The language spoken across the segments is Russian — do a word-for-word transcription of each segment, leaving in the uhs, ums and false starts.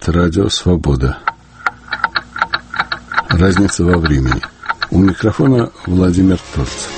Это радио «Свобода». Разница во времени. У микрофона Владимир Торцев.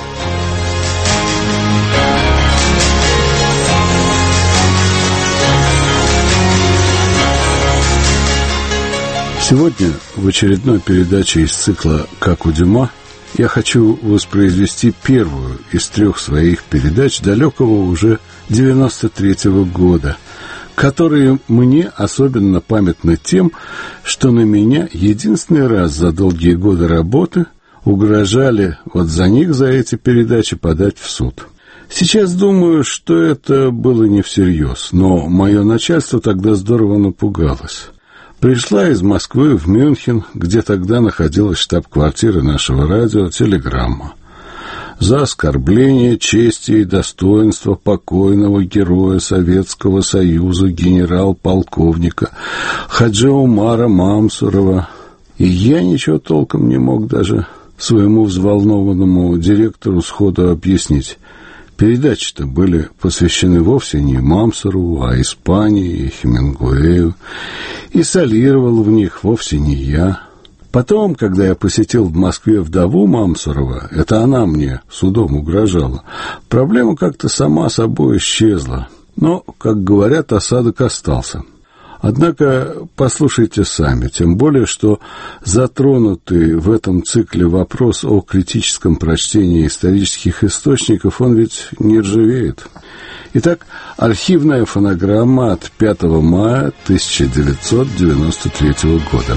Сегодня в очередной передаче из цикла «Как у Дюма» я хочу воспроизвести первую из трех своих передач далекого уже девяносто третьего года, которые мне особенно памятны тем, что на меня единственный раз за долгие годы работы угрожали вот за них, за эти передачи, подать в суд. Сейчас думаю, что это было не всерьез, но мое начальство тогда здорово напугалось. Пришла из Москвы в Мюнхен, где тогда находилась штаб-квартира нашего радио, телеграмма. За оскорбление чести и достоинства покойного героя Советского Союза генерал-полковника Хаджи Умара Мамсурова. И я ничего толком не мог даже своему взволнованному директору сходу объяснить. Передачи-то были посвящены вовсе не Мамсурову, а Испании и Хемингуэю, и солировал в них вовсе не я. Потом, когда я посетил в Москве вдову Мамсурова, это она мне судом угрожала, проблема как-то сама собой исчезла. Но, как говорят, осадок остался. Однако послушайте сами, тем более, что затронутый в этом цикле вопрос о критическом прочтении исторических источников, он ведь не ржавеет. Итак, архивная фонограмма от пятого мая тысяча девятьсот девяносто третьего года.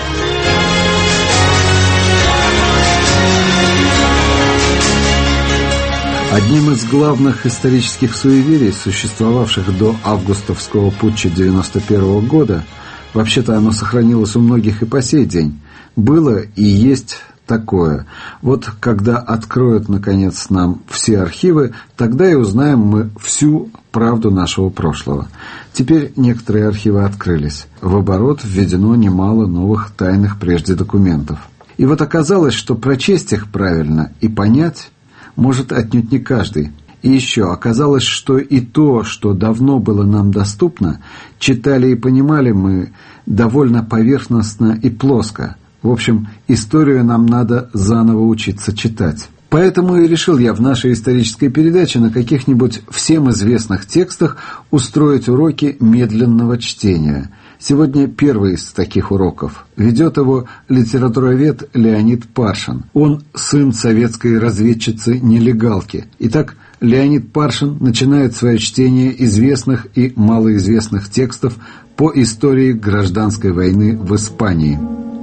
Одним из главных исторических суеверий, существовавших до августовского путча девяносто первого года, вообще-то оно сохранилось у многих и по сей день, было и есть такое. Вот когда откроют, наконец, нам все архивы, тогда и узнаем мы всю правду нашего прошлого. Теперь некоторые архивы открылись. В оборот введено немало новых тайных прежде документов. И вот оказалось, что прочесть их правильно и понять может отнюдь не каждый. И еще оказалось, что и то, что давно было нам доступно, читали и понимали мы довольно поверхностно и плоско. В общем, историю нам надо заново учиться читать. Поэтому и решил я в нашей исторической передаче на каких-нибудь всем известных текстах устроить уроки медленного чтения. Сегодня первый из таких уроков. Ведет его литературовед Леонид Паршин. Он сын советской разведчицы-нелегалки. Итак, Леонид Паршин начинает свое чтение известных и малоизвестных текстов по истории гражданской войны в Испании.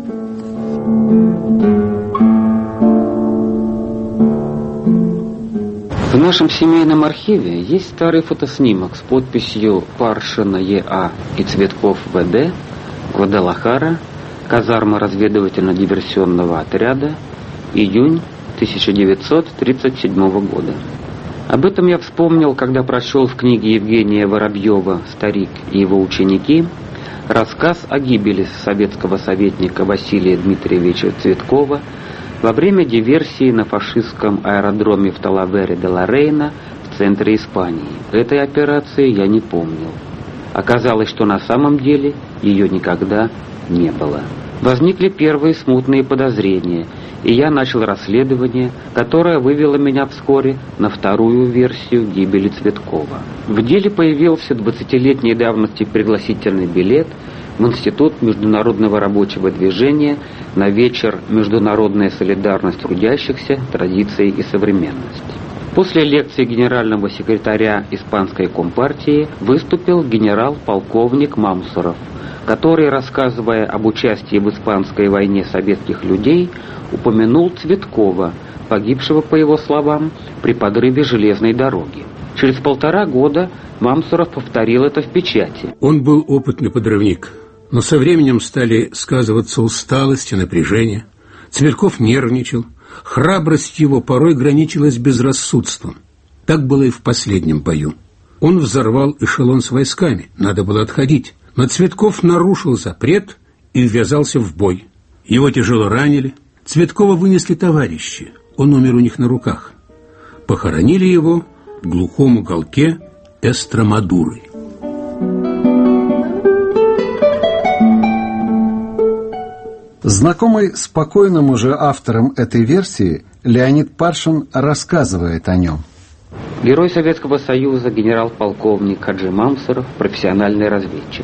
В нашем семейном архиве есть старый фотоснимок с подписью Паршина Е А и Цветков В Д, Гвадалахара, казарма разведывательно-диверсионного отряда, июнь тысяча девятьсот тридцать седьмого года. Об этом я вспомнил, когда прочел в книге Евгения Воробьева «Старик и его ученики» рассказ о гибели советского советника Василия Дмитриевича Цветкова во время диверсии на фашистском аэродроме в Талавере-де-ла-Рейна в центре Испании. Этой операции я не помнил. Оказалось, что на самом деле ее никогда не было. Возникли первые смутные подозрения, и я начал расследование, которое вывело меня вскоре на вторую версию гибели Цветкова. В деле появился двадцатилетней давности пригласительный билет в Институт международного рабочего движения на вечер «Международная солидарность трудящихся. Традиции и современность». После лекции генерального секретаря Испанской компартии выступил генерал-полковник Мамсуров, который, рассказывая об участии в Испанской войне советских людей, упомянул Цветкова, погибшего, по его словам, при подрыве железной дороги. Через полтора года Мамсуров повторил это в печати. Он был опытный подрывник, но со временем стали сказываться усталость и напряжение. Цветков нервничал, храбрость его порой граничила с безрассудством. Так было и в последнем бою. Он взорвал эшелон с войсками, надо было отходить. Но Цветков нарушил запрет и ввязался в бой. Его тяжело ранили. Цветкова вынесли товарищи. Он умер у них на руках. Похоронили его в глухом уголке Эстремадуры. Знакомый спокойному же автором этой версии Леонид Паршин рассказывает о нем. Герой Советского Союза, генерал-полковник Хаджи Мамсуров, профессиональный разведчик.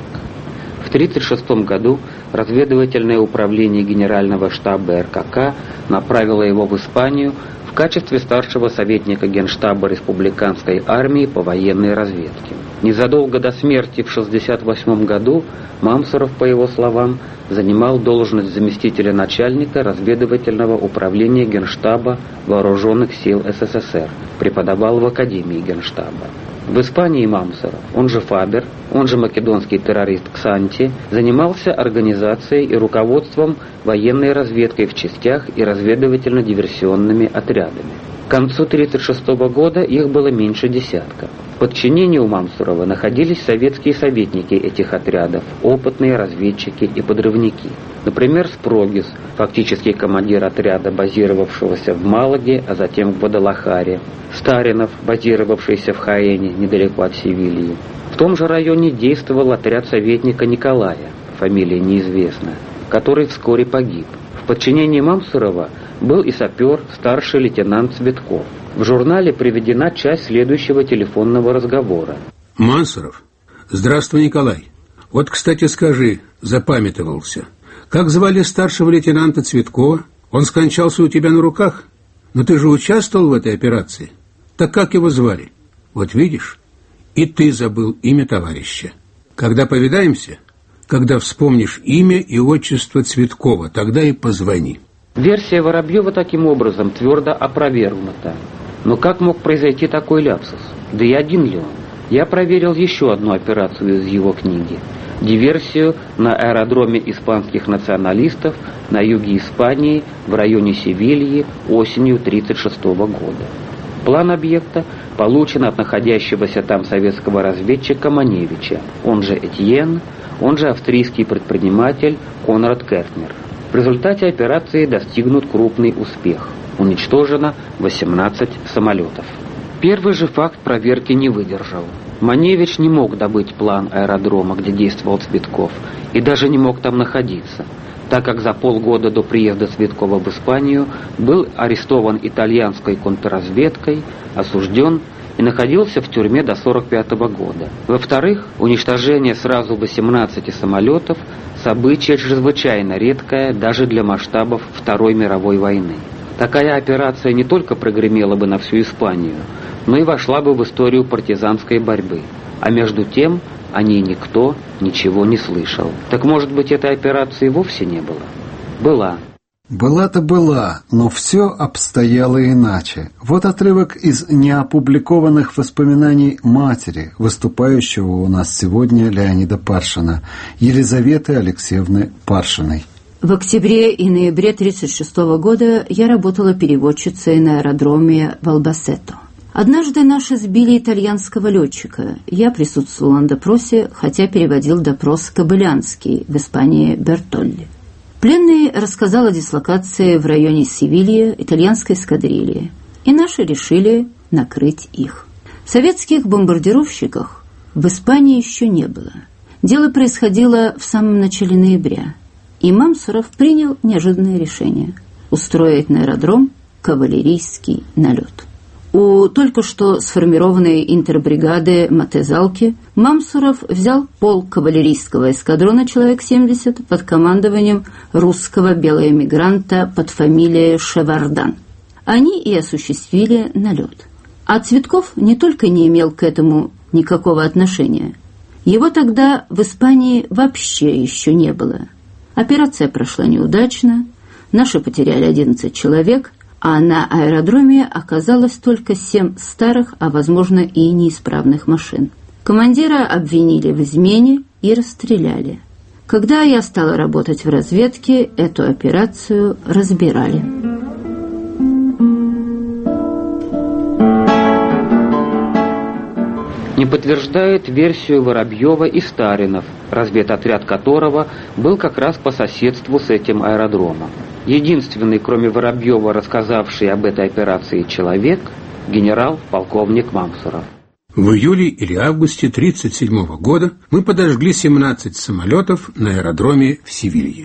В тысяча девятьсот тридцать шестом году разведывательное управление Генерального штаба эр ка ка направило его в Испанию в качестве старшего советника Генштаба Республиканской армии по военной разведке. Незадолго до смерти в шестьдесят восьмом году Мамсуров, по его словам, занимал должность заместителя начальника разведывательного управления Генштаба Вооруженных сил эс эс эс эр, преподавал в Академии Генштаба. В Испании Мамсуров, он же Фабер, он же македонский террорист Ксанти, занимался организацией и руководством военной разведкой в частях и разведывательно-диверсионными отрядами. К концу тысяча девятьсот тридцать шестого года их было меньше десятка. В подчинении у Мамсурова находились советские советники этих отрядов, опытные разведчики и подрывники. Например, Спрогис, фактически командир отряда, базировавшегося в Малаге, а затем в Гвадалахаре. Старинов, базировавшийся в Хаэне, недалеко от Севильи. В том же районе действовал отряд советника Николая, фамилия неизвестна, который вскоре погиб. В подчинении Мамсурова был и сапер, старший лейтенант Цветков. В журнале приведена часть следующего телефонного разговора. Мамсуров. Здравствуй, Николай. Вот, кстати, скажи, запамятовался. Как звали старшего лейтенанта Цветкова? Он скончался у тебя на руках? Но ты же участвовал в этой операции. Так как его звали? Вот видишь, и ты забыл имя товарища. Когда повидаемся, когда вспомнишь имя и отчество Цветкова, тогда и позвони. Версия Воробьева таким образом твердо опровергнута. Но как мог произойти такой ляпсус? Да и один ли он? Я проверил еще одну операцию из его книги. Диверсию на аэродроме испанских националистов на юге Испании в районе Севильи осенью тысяча девятьсот тридцать шестого года. План объекта получен от находящегося там советского разведчика Маневича, он же Этьен, он же австрийский предприниматель Конрад Кертнер. В результате операции достигнут крупный успех. Уничтожено восемнадцать самолетов. Первый же факт проверки не выдержал. Маневич не мог добыть план аэродрома, где действовал Цветков, и даже не мог там находиться, так как за полгода до приезда Цветкова в Испанию был арестован итальянской контрразведкой, осужден и находился в тюрьме до сорок пятого года. Во-вторых, уничтожение сразу восемнадцати самолетов – событие чрезвычайно редкое даже для масштабов Второй мировой войны. Такая операция не только прогремела бы на всю Испанию, но и вошла бы в историю партизанской борьбы. А между тем о ней никто ничего не слышал. Так может быть, этой операции вовсе не было? Была. Была-то была, но все обстояло иначе. Вот отрывок из неопубликованных воспоминаний матери, выступающего у нас сегодня Леонида Паршина, Елизаветы Алексеевны Паршиной. В октябре и ноябре тысяча девятьсот тридцать шестого года я работала переводчицей на аэродроме в Албасето. Однажды наши сбили итальянского летчика. Я присутствовала на допросе, хотя переводил допрос Кобылянский, в Испании Бертолли. Пленный рассказал о дислокации в районе Севильи итальянской эскадрильи, и наши решили накрыть их. Советских бомбардировщиков в Испании еще не было. Дело происходило в самом начале ноября, и Мамсуров принял неожиданное решение – устроить на аэродром кавалерийский налет. У только что сформированной интербригады Матезалки Мамсуров взял полк кавалерийского эскадрона человек семьдесят под командованием русского белоэмигранта под фамилией Шевардан. Они и осуществили налет. А Цветков не только не имел к этому никакого отношения, его тогда в Испании вообще еще не было. Операция прошла неудачно, наши потеряли одиннадцать человек, а на аэродроме оказалось только семь старых, а возможно и неисправных машин. Командира обвинили в измене и расстреляли. Когда я стала работать в разведке, эту операцию разбирали. Не подтверждает версию Воробьева и Старинов, разведотряд которого был как раз по соседству с этим аэродромом. Единственный, кроме Воробьева, рассказавший об этой операции человек – генерал-полковник Мамсуров. В июле или августе тысяча девятьсот тридцать седьмого года мы подожгли семнадцать самолетов на аэродроме в Севилье.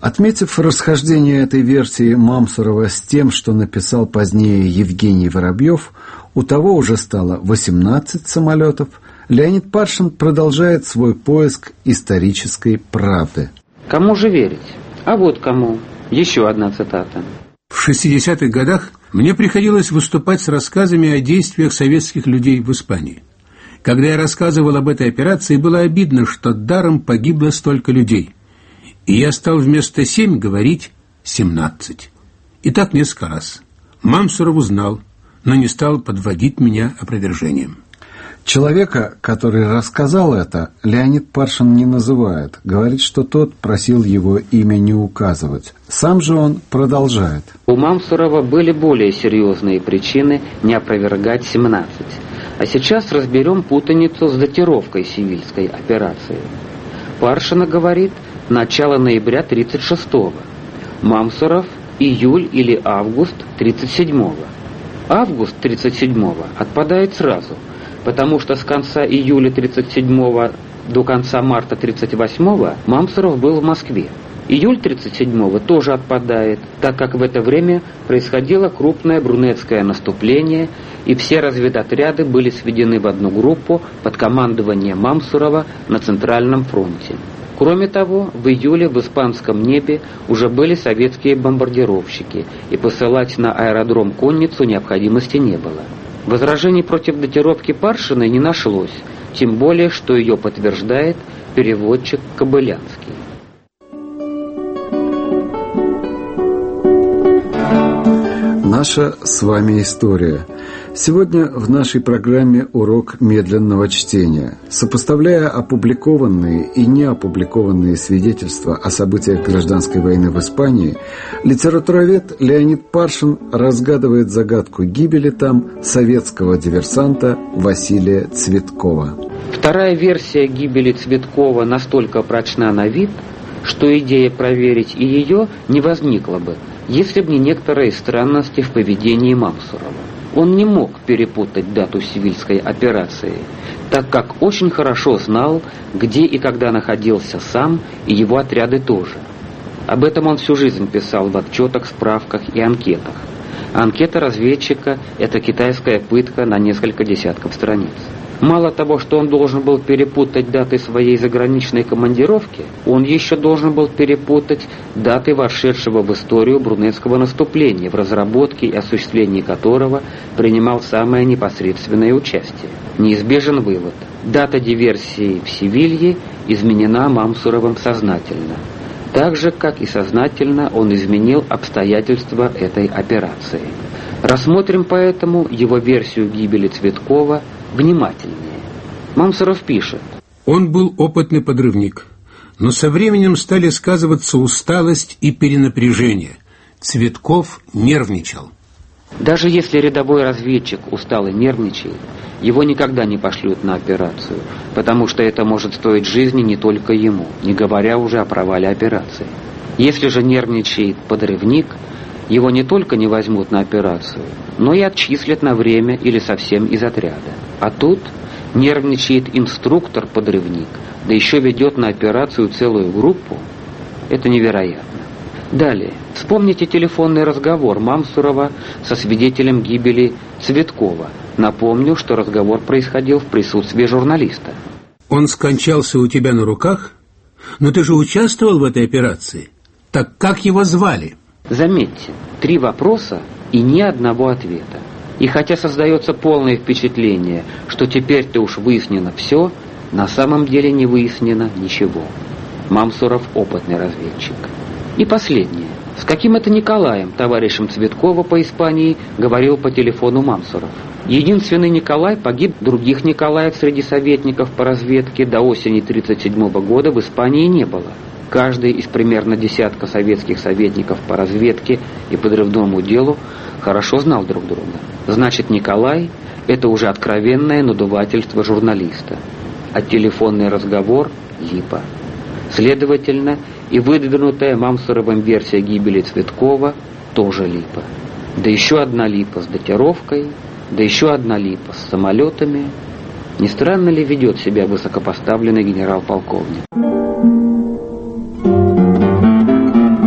Отметив расхождение этой версии Мамсурова с тем, что написал позднее Евгений Воробьев, у того уже стало восемнадцать самолетов, Леонид Паршин продолжает свой поиск исторической правды. Кому же верить? А вот кому. Еще одна цитата. В шестидесятых годах мне приходилось выступать с рассказами о действиях советских людей в Испании. Когда я рассказывал об этой операции, было обидно, что даром погибло столько людей. И я стал вместо семь говорить семнадцать. И так несколько раз. Мамсуров узнал, но не стал подводить меня опровержением. Человека, который рассказал это, Леонид Паршин не называет. Говорит, что тот просил его имя не указывать. Сам же он продолжает. У Мамсурова были более серьезные причины не опровергать семнадцать. А сейчас разберем путаницу с датировкой Севильской операции. Паршина говорит начало ноября тридцать шестого. Мамсуров июль или август тридцать седьмого. Август тридцать седьмого отпадает сразу, потому что с конца июля тридцать седьмого до конца марта тридцать восьмого Мамсуров был в Москве. Июль тридцать седьмого тоже отпадает, так как в это время происходило крупное брунетское наступление, и все разведотряды были сведены в одну группу под командованием Мамсурова на Центральном фронте. Кроме того, в июле в испанском небе уже были советские бомбардировщики, и посылать на аэродром конницу необходимости не было. Возражений против датировки Паршиной не нашлось, тем более, что ее подтверждает переводчик Кобылянский. Наша с вами история. Сегодня в нашей программе урок медленного чтения. Сопоставляя опубликованные и неопубликованные свидетельства о событиях гражданской войны в Испании, литературовед Леонид Паршин разгадывает загадку гибели там советского диверсанта Василия Цветкова. Вторая версия гибели Цветкова настолько прочна на вид, что идея проверить и ее не возникла бы, если бы не некоторые странности в поведении Мамсурова. Он не мог перепутать дату Севильской операции, так как очень хорошо знал, где и когда находился сам, и его отряды тоже. Об этом он всю жизнь писал в отчетах, справках и анкетах. Анкета разведчика – это китайская пытка на несколько десятков страниц. Мало того, что он должен был перепутать даты своей заграничной командировки, он еще должен был перепутать даты вошедшего в историю брунетского наступления, в разработке и осуществлении которого принимал самое непосредственное участие. Неизбежен вывод. Дата диверсии в Севилье изменена Мамсуровым сознательно. Так же, как и сознательно он изменил обстоятельства этой операции. Рассмотрим поэтому его версию гибели Цветкова внимательнее. Мамсуров пишет. Он был опытный подрывник, но со временем стали сказываться усталость и перенапряжение. Цветков нервничал. Даже если рядовой разведчик устал и нервничает, его никогда не пошлют на операцию, потому что это может стоить жизни не только ему, не говоря уже о провале операции. Если же нервничает подрывник, его не только не возьмут на операцию, но и отчислят на время или совсем из отряда. А тут нервничает инструктор-подрывник, да еще ведет на операцию целую группу. Это невероятно. Далее. Вспомните телефонный разговор Мамсурова со свидетелем гибели Цветкова. Напомню, что разговор происходил в присутствии журналиста. Он скончался у тебя на руках? Но ты же участвовал в этой операции. Так как его звали? Заметьте, три вопроса и ни одного ответа. И хотя создается полное впечатление, что теперь-то уж выяснено все, на самом деле не выяснено ничего. Мамсуров опытный разведчик. И последнее. С каким это Николаем, товарищем Цветкова по Испании, говорил по телефону Мамсуров? Единственный Николай погиб, других Николаев среди советников по разведке до осени тридцать седьмого года в Испании не было. Каждый из примерно десятка советских советников по разведке и подрывному делу хорошо знал друг друга. Значит, Николай – это уже откровенное надувательство журналиста, а телефонный разговор – липа. Следовательно, и выдвинутая Мамсуровым версия гибели Цветкова тоже липа. Да еще одна липа с датировкой, да еще одна липа с самолетами. Не странно ли ведет себя высокопоставленный генерал-полковник?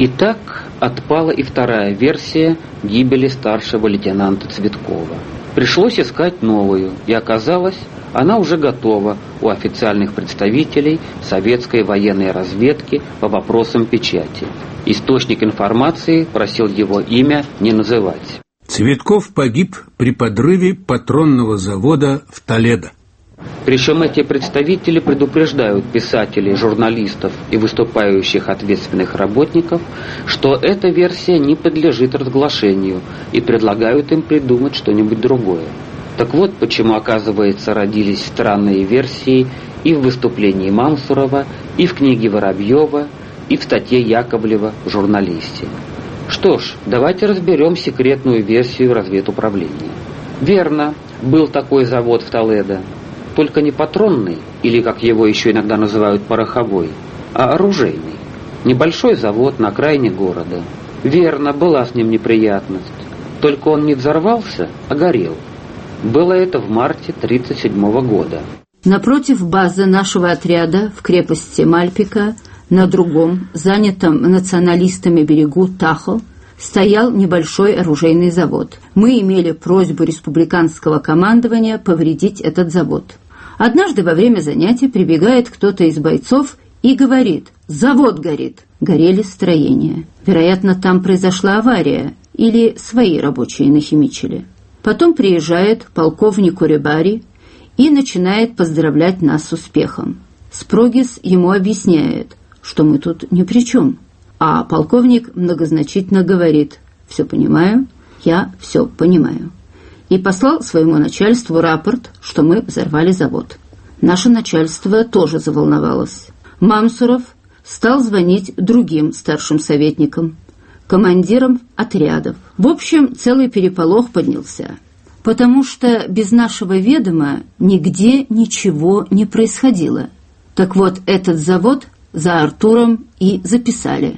И так отпала и вторая версия гибели старшего лейтенанта Цветкова. Пришлось искать новую, и оказалось, она уже готова у официальных представителей советской военной разведки по вопросам печати. Источник информации просил его имя не называть. Цветков погиб при подрыве патронного завода в Толедо. Причем эти представители предупреждают писателей, журналистов и выступающих ответственных работников, что эта версия не подлежит разглашению, и предлагают им придумать что-нибудь другое. Так вот, почему, оказывается, родились странные версии и в выступлении Мамсурова, и в книге Воробьева, и в статье Яковлева в «Журналисте». Что ж, давайте разберем секретную версию разведуправления. Верно, был такой завод в Толедо, только не патронный, или, как его еще иногда называют, пороховой, а оружейный. Небольшой завод на окраине города. Верно, была с ним неприятность. Только он не взорвался, а горел. Было это в марте тридцать седьмого года. Напротив базы нашего отряда в крепости Мальпика, на другом, занятом националистами берегу Тахо, стоял небольшой оружейный завод. Мы имели просьбу республиканского командования повредить этот завод. Однажды во время занятий прибегает кто-то из бойцов и говорит: «Завод горит». Горели строения. Вероятно, там произошла авария или свои рабочие нахимичили. Потом приезжает полковник Уребари и начинает поздравлять нас с успехом. Спрогис ему объясняет, что мы тут ни при чем. А полковник многозначительно говорит: «Все понимаю, я все понимаю». И послал своему начальству рапорт, что мы взорвали завод. Наше начальство тоже заволновалось. Мамсуров стал звонить другим старшим советникам, командирам отрядов. В общем, целый переполох поднялся, потому что без нашего ведома нигде ничего не происходило. Так вот, этот завод за Артуром и записали.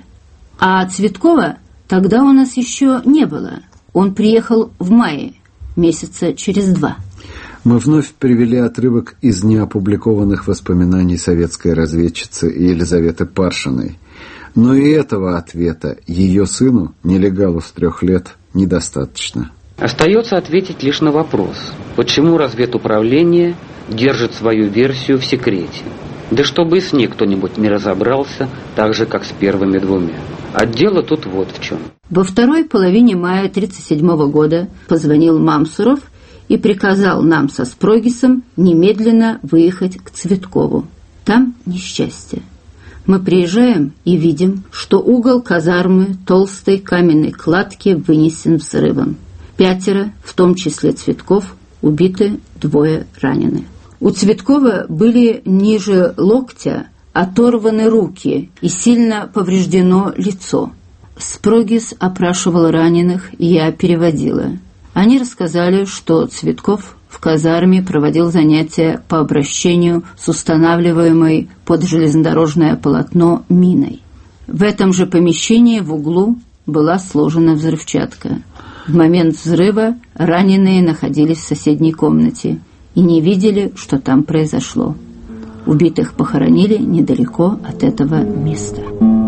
А Цветкова тогда у нас еще не было. Он приехал в мае, месяца через два. Мы вновь привели отрывок из неопубликованных воспоминаний советской разведчицы Елизаветы Паршиной. Но и этого ответа ее сыну, нелегалу с трех лет, недостаточно. Остается ответить лишь на вопрос, почему разведуправление держит свою версию в секрете. Да чтобы и с ней кто-нибудь не разобрался, так же, как с первыми двумя. А дело тут вот в чем. Во второй половине мая тридцать седьмого года позвонил Мамсуров и приказал нам со Спрогисом немедленно выехать к Цветкову. Там несчастье. Мы приезжаем и видим, что угол казармы толстой каменной кладки вынесен взрывом. Пятеро, в том числе Цветков, убиты, двое ранены. У Цветкова были ниже локтя оторваны руки и сильно повреждено лицо. Спрогис опрашивал раненых, и я переводила. Они рассказали, что Цветков в казарме проводил занятия по обращению с устанавливаемой под железнодорожное полотно миной. В этом же помещении в углу была сложена взрывчатка. В момент взрыва раненые находились в соседней комнате и не видели, что там произошло. Убитых похоронили недалеко от этого места.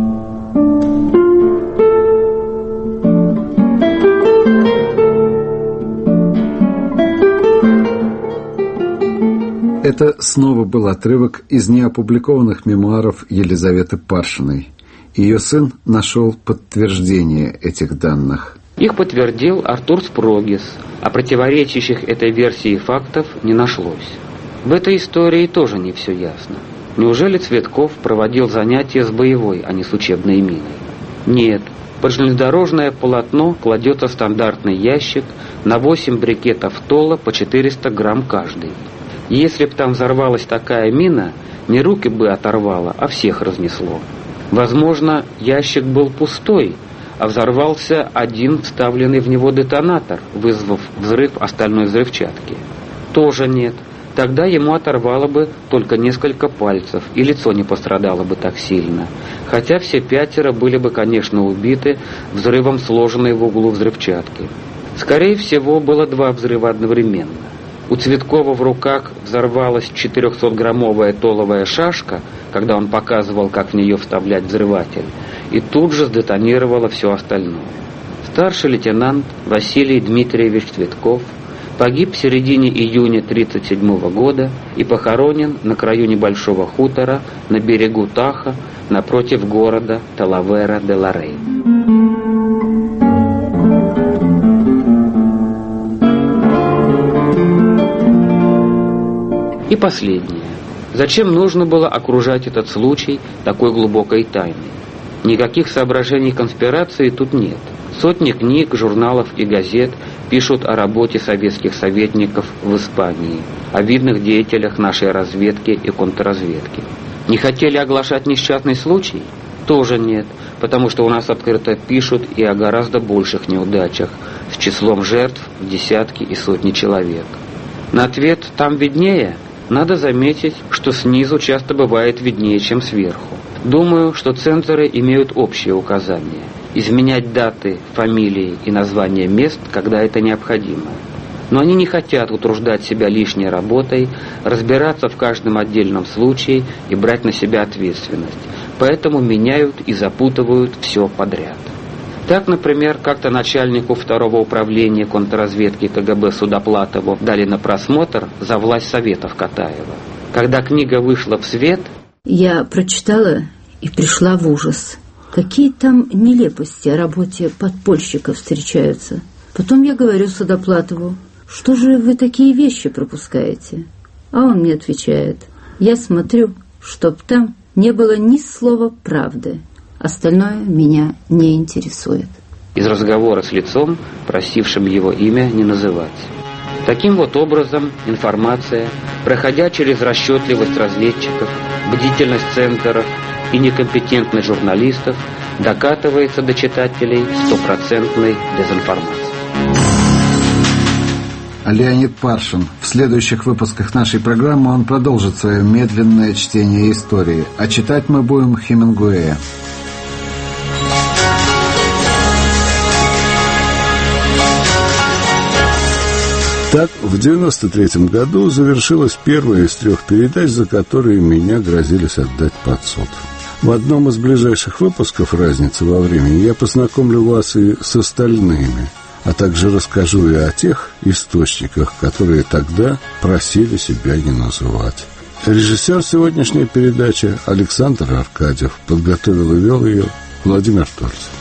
Это снова был отрывок из неопубликованных мемуаров Елизаветы Паршиной. Ее сын нашел подтверждение этих данных. Их подтвердил Артур Спрогис, а противоречащих этой версии фактов не нашлось. В этой истории тоже не все ясно. Неужели Цветков проводил занятия с боевой, а не с учебной миной? Нет. Под железнодорожное полотно кладется стандартный ящик на восемь брикетов тола по четыреста грамм каждый. Если б там взорвалась такая мина, не руки бы оторвало, а всех разнесло. Возможно, ящик был пустой, а взорвался один вставленный в него детонатор, вызвав взрыв остальной взрывчатки. Тоже нет. Тогда ему оторвало бы только несколько пальцев, и лицо не пострадало бы так сильно. Хотя все пятеро были бы, конечно, убиты взрывом сложенной в углу взрывчатки. Скорее всего, было два взрыва одновременно. У Цветкова в руках взорвалась четырехсотграммовая толовая шашка, когда он показывал, как в нее вставлять взрыватель, и тут же сдетонировало все остальное. Старший лейтенант Василий Дмитриевич Цветков погиб в середине июня тысяча девятьсот тридцать седьмого года и похоронен на краю небольшого хутора на берегу Таха напротив города Талавера-де-ла-Рейн. И последнее. Зачем нужно было окружать этот случай такой глубокой тайной? Никаких соображений конспирации тут нет. Сотни книг, журналов и газет пишут о работе советских советников в Испании, о видных деятелях нашей разведки и контрразведки. Не хотели оглашать несчастный случай? Тоже нет, потому что у нас открыто пишут и о гораздо больших неудачах, с числом жертв в десятки и сотни человек. На ответ «там виднее» надо заметить, что снизу часто бывает виднее, чем сверху. Думаю, что цензоры имеют общие указания – изменять даты, фамилии и названия мест, когда это необходимо. Но они не хотят утруждать себя лишней работой, разбираться в каждом отдельном случае и брать на себя ответственность, поэтому меняют и запутывают все подряд. Так, например, как-то начальнику второго управления контрразведки КГБ Судоплатову дали на просмотр «За власть Советов» Катаева. Когда книга вышла в свет... Я прочитала и пришла в ужас. Какие там нелепости о работе подпольщиков встречаются. Потом я говорю Судоплатову: что же вы такие вещи пропускаете? А он мне отвечает: я смотрю, чтоб там не было ни слова правды. Остальное меня не интересует. Из разговора с лицом, просившим его имя не называть. Таким вот образом информация, проходя через расчетливость разведчиков, бдительность центров и некомпетентность журналистов, докатывается до читателей стопроцентной дезинформации. Леонид Паршин. В следующих выпусках нашей программы он продолжит свое медленное чтение истории, а читать мы будем Хемингуэя. Так, в девяносто третьем году завершилась первая из трех передач, за которые меня грозились отдать под суд. В одном из ближайших выпусков «Разницы во времени» я познакомлю вас и с остальными, а также расскажу и о тех источниках, которые тогда просили себя не называть. Режиссер сегодняшней передачи Александр Аркадьев, подготовил и вел ее Владимир Тольцев.